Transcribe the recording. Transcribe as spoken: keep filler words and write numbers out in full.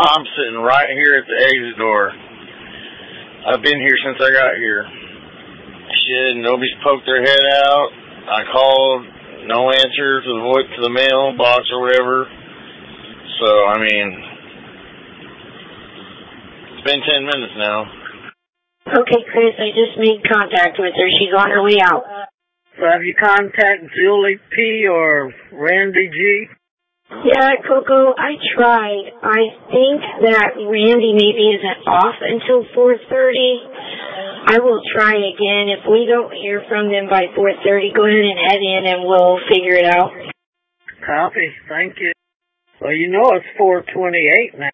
I'm sitting right here at the exit door. I've been here since I got here. Shit, nobody's poked their head out. I called, no answer to the voice to the mailbox or whatever. So, I mean, it's been ten minutes now. Okay, Chris, I just made contact with her. She's on her way out. So have you contacted Julie P. or Randy G.? Yeah, Coco, I tried. I think that Randy maybe isn't off until four thirty. I will try again. If we don't hear from them by four thirty, go ahead and head in and we'll figure it out. Copy. Thank you. Well, you know it's four twenty-eight now.